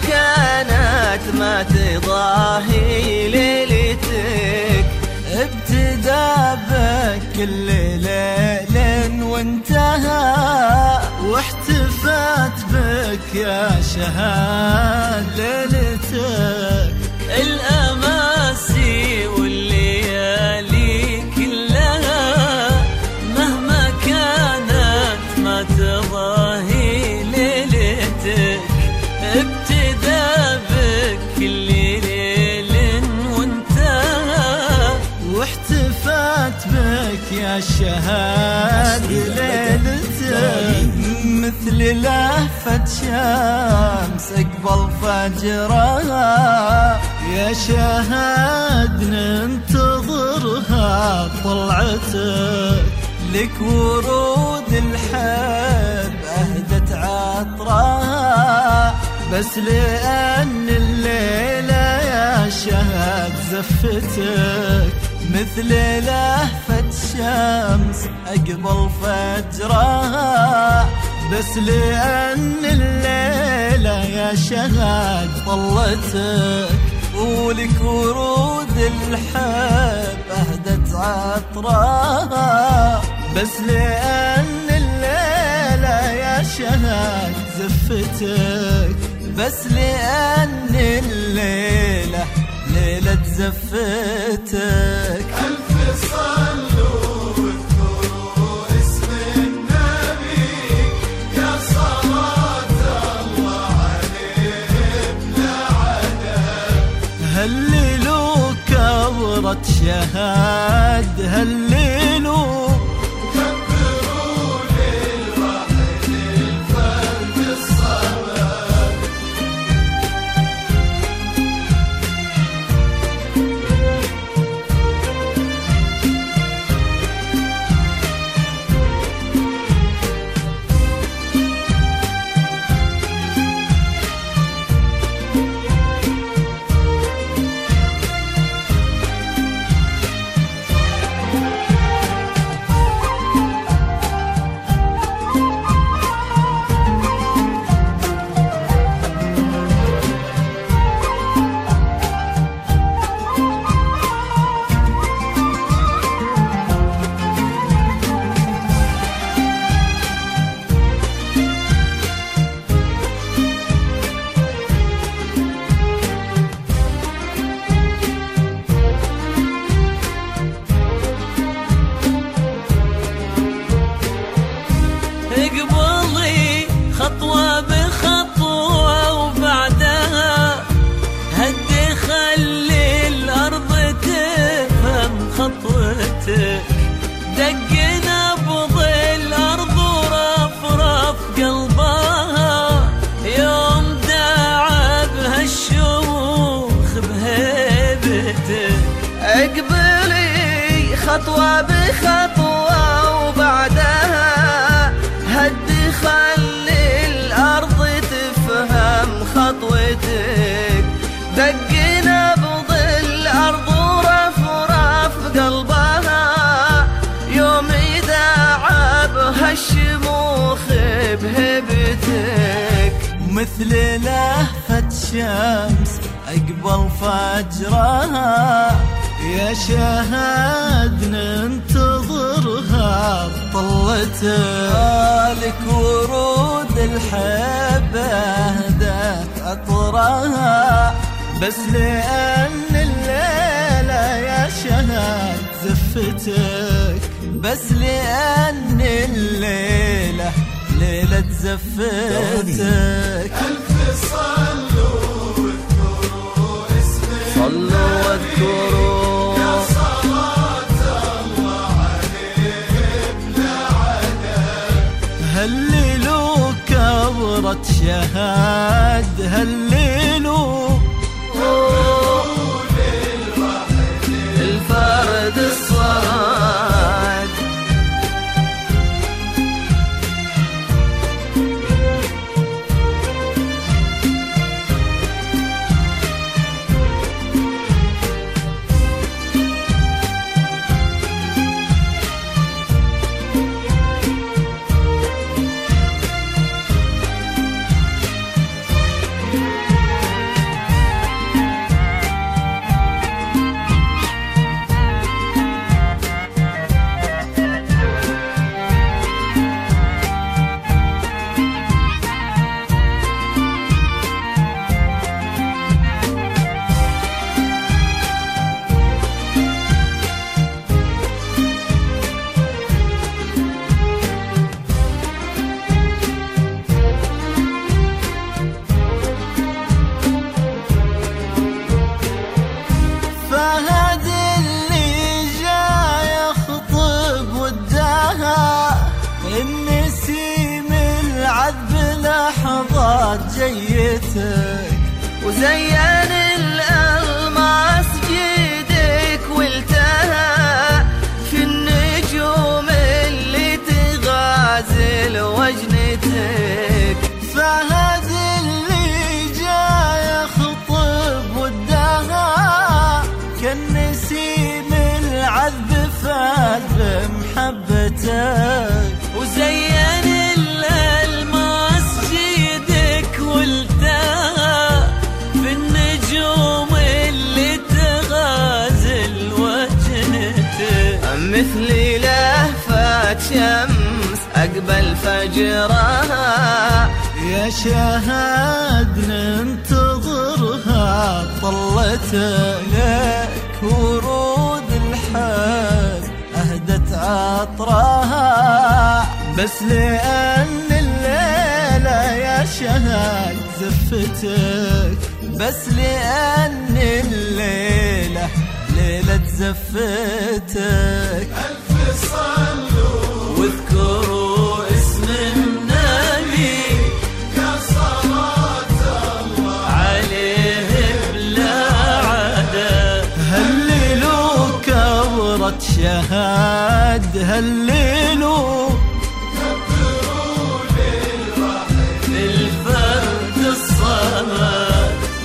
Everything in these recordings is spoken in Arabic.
كانت ما تضاهي ليلتك، ابتدى بك كل ليل وانتهى، واحتفت بك يا شهاد ليلتك. الأماسي والليالي كلها مهما كانت ما تضاهي ليلتك، ابتدى بك كل ليل وانتهى، واحتفت بك يا شهاد ليلتك. مثل لهفة شمس اقبل فجرها، يا شهاد ننتظرها طلعتك. لك ورود الحب أهدت عطرها، بس لأن الليلة يا شهاد زفتك. مثل لهفة شمس أقبل فجرها، بس لأن الليلة يا شهاد طلتك. ولك ورود الحب أهدت عطرها، بس لأن الليلة يا شهاد زفتك. بس لأن الليلة ليلة زفتك. ألف صلوا واذكروا اسم النبي، يا صلاة الله عليه بلا عدد. هللوا كبرة شهاد، هللوا كبروا للواحد الفرد الصمد. اقبلي خطوة بخطوة وبعدها هدي خلي الأرض تفهم خطوتك. دق نبض الأرض ورفرف قلبها يوم داعى بها الشيوخ بهيبتك. اقبلي خطوة بخطوة وبعدها هدي خلي الأرض تفهم خطوتك. دق نبض الأرض ورفرف قلبها يوم يداعى بها الشموخ بهبتك. مثل لهفة شمس أقبل فجرها، يا شهاد ننتظرها طلتك. لك ورود الحب أهدت عطرها، بس لأن الليلة يا شهاد زفتك. بس لأن الليلة ليلة زفتك. ألف صلوا واذكروا اسم صلوا واذكروا يا صلاة الله عليه بلا عدد. هللوا كبرة شهاد، هللوا الفرد الصمد. زيتك وزين الألماس جيدك والتهى في النجوم اللي تغازل وجنتك. فهد اللي جاي يخطب ودها كالنسيم العذب فاذ محبتك وزين الألماس جيدك والتهى في النجوم اللي تغازل وجنتك. مثل لهفة شمس أقبل فجرها يا شهاد ننتظرها طلتك لك ورود الحب أهدت عطرها بس لأن الليلة يا شهاد زفتك بس لأن الليلة ليلة زفتك. ألف صلوا واذكروا اسم النبي يا صلاة الله عليه بلا عدد. هللوا كبرة شهاد هللوا كبروا للوحيد الفرد الصمد.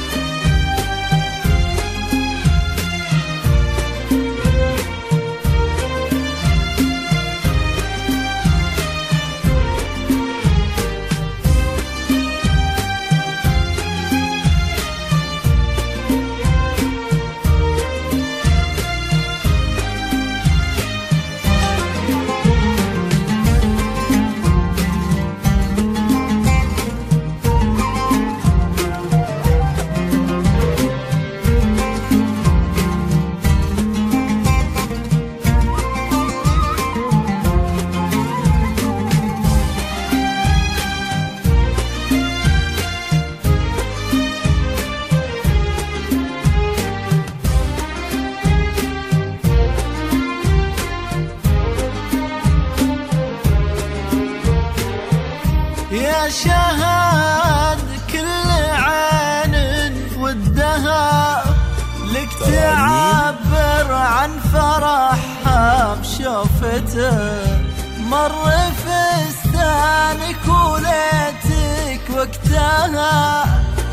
يا شهاد كل عين ودها لك تعبر عن فرحها بشوفتك. مر فستانك وليتك وقتها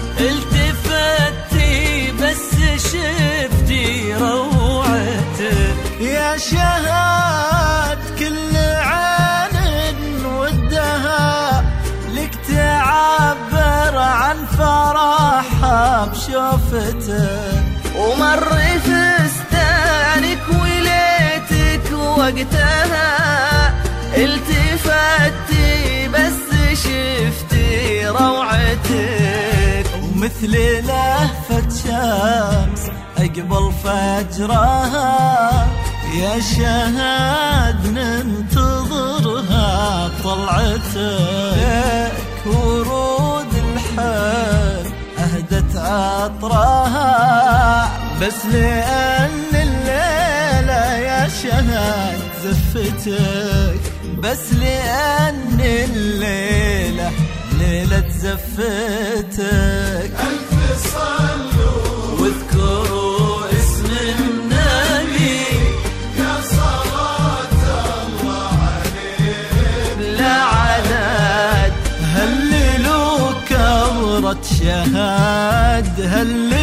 التفتي بس شفتي روعتك. يا شهاد كل عين ودها لك تعبر عن فرحها بشوفتك. ومر فستانك وليتك وقتها التفتي بس شفتي روعتك. ومثل لهفة شمس أقبل فجرها يا شهاد ننتظرها طلعتك. ورود الحب أهدت عطرها بس لأن الليلة يا شهاد زفتك بس لأن الليلة ليلة زفتك. ألف صلوا واذكروا اسم النبي يا صلاة الله عليه بلا عدد. هللوا كبرة شهاد هللوا